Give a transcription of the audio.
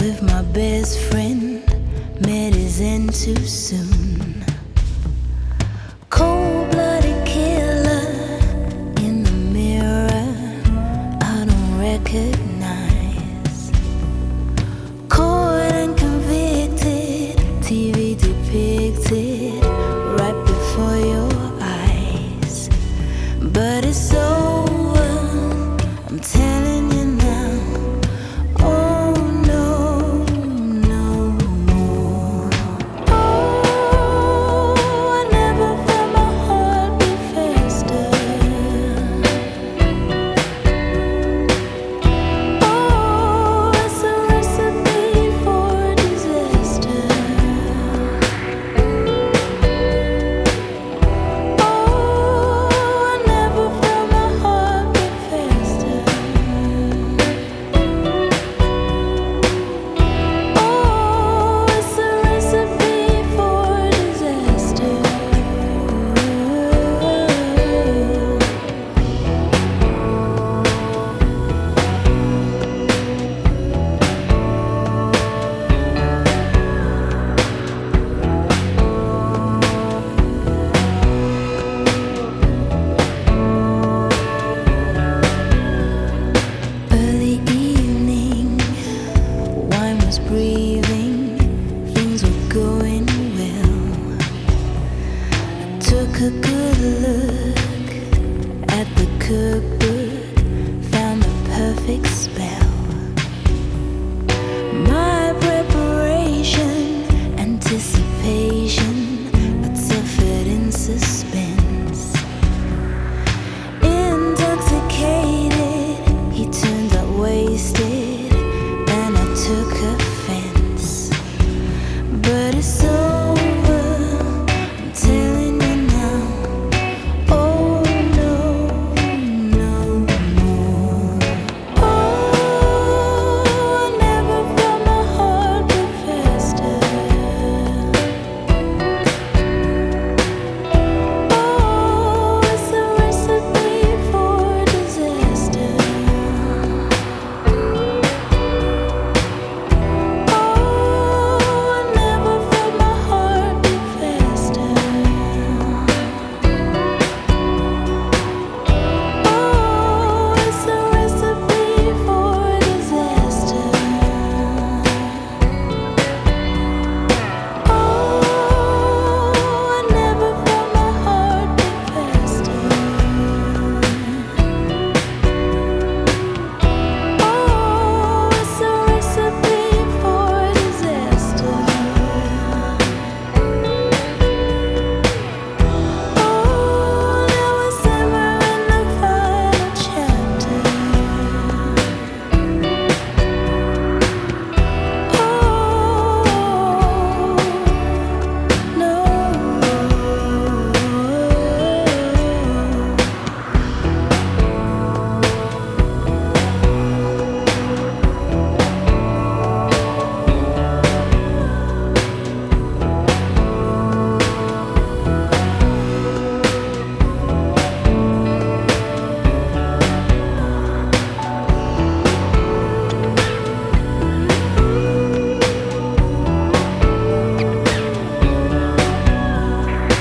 with my best friend, met his end too soon. Cold-blooded killer in the mirror, I don't recognize. Caught and convicted, TV depicted right before your eyes. But it's over, I'm telling you now. Oh no, no more. Oh, I never felt my heart beat faster. Oh, it's a recipe for disaster. Oh, I never felt my heart beat faster. Oh, it's a recipe for disaster. Early evening, wine was breathing.